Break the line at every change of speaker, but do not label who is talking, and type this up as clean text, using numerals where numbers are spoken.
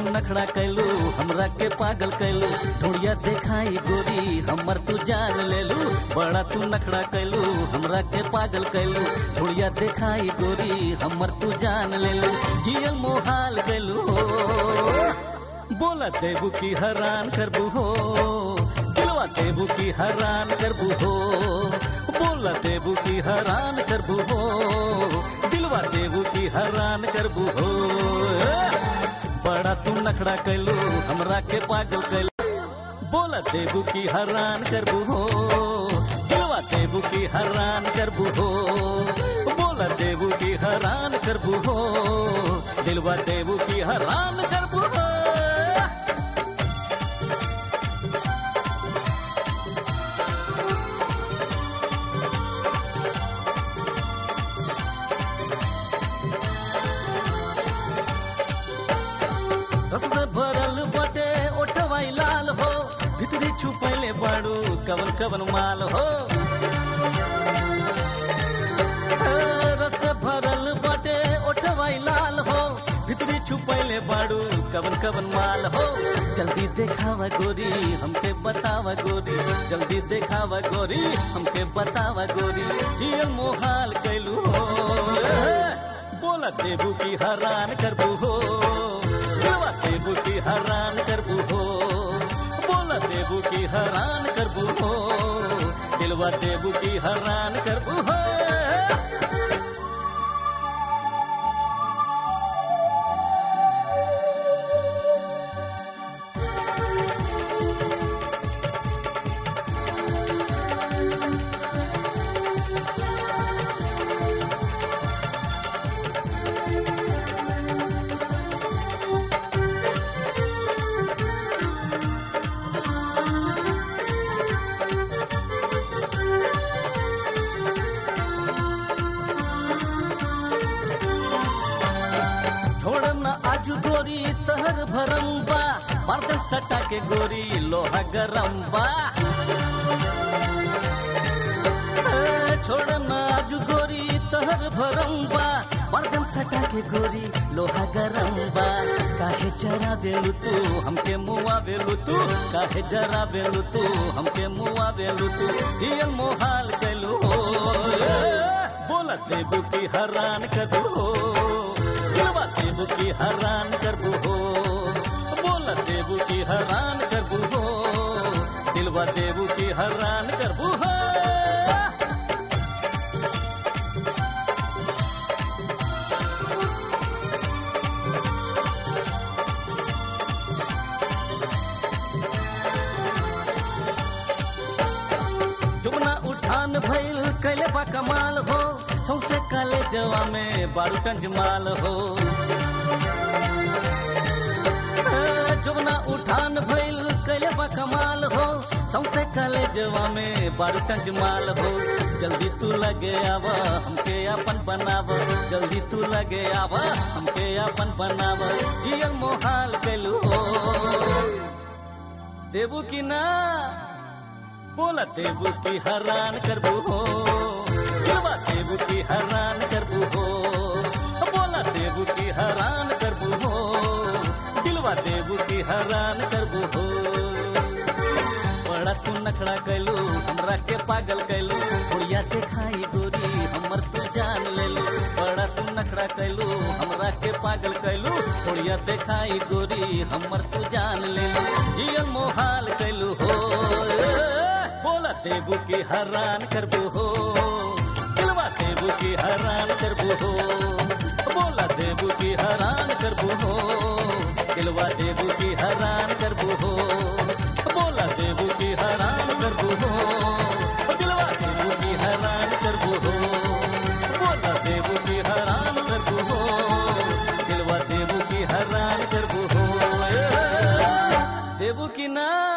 नखड़ा कैलू हमरा के पागल कैलू ढूंढिया देखाई गोरी हमर तू जान लेलू बड़ा तू नखड़ा कैलू हमरा के पागल कैलू ढूंढिया देखाई गोरी हमर तू जान लेलू जियल मोहाल कैलू हो बोला देबू की हैरान करबू हो दिलवा देबू की हैरान करबू हो बोला देबू की हैरान करबू हो दिलवा देबू की हैरान करबू हो बड़ा तू नखड़ा कैलू हमरा के पागल कैलू बोला देबू की हैरान करबू हो दिलवा देबू की हैरान करबू हो बोला देबू की हैरान करबू हो दिलवा देबू की हैरान करबू हो भरल बटे ओठवाई लाल हो भितरी छुपैले बाड़ू कवन कवन माल हो रस भरल बटे ओठवाई लाल हो भितरी छुपैले बाड़ू कवन कवन माल हो जल्दी देखावा गोरी हमके बतावा गोरी जल्दी देखावा गोरी हमके बतावा गोरी जियल मोहाल कैलू हो बोला देबू की हैरान करबू हो दिलवा देबू की हैरान करबू हो बोला देबू की हैरान करबू हो दिलवा देबू की हैरान करबू हो आजू गोरी तहर भरम बा बर्तन सटा के गोरी लोहा गरम बा छोड़ना आजू गोरी तहर भरम बा बर्तन सटा के गोरी लोहा गरम बा काहे जरा बेलू तू हमके मुआ बेलू तू काहे जरा बेलू तू हमके मुआ बेलू तू जियल मोहाल कैलू हो बोला देबू की हैरान करबू हो दिलवा देबू की हैरान करबू हो बोला देबू की हैरान करबू हो दिलवा देबू की हैरान करबू हो जुमना उठान भइल कैले बा कमाल हो सौसे काले जवा में बारू टंजमाल हो जुमना उठान भइल कैले बा कमाल हो सौसे काले जवा में बारू टंजमाल हो जल्दी तू लगे आवा हमके अपन बनावा जल्दी तू लगे आवा हमके अपन बनावा जियल मोहाल कैलू हो देबू की ना बोला देबू की हैरान करबू हो दिलवा देबू की हैरान करबू हो बोला देबू की हैरान करबू हो दिलवा देबू की हैरान करबू हो बड़ा तू नखड़ा कैलू हमरा के पागल कैलू बुढ़िया देखाई गोरी हमर तू जान लेलू बड़ा तू नखड़ा कैलू हमरा के पागल कैलू बुढ़िया देखाई गोरी हमर तू जान लेलू जियल मोहाल कैलू हो बोला देबू की हैरान करबू हो दिलवा देबू की हैरान करबू हो बोला देबू की हैरान करबू हो दिलवा देबू की हैरान करबू हो बोला देबू की हैरान करबू हो दिलवा देबू की हैरान करबू हो बोला देबू की हैरान करबू हो दिलवा देबू की हैरान करबू हो देबू की ना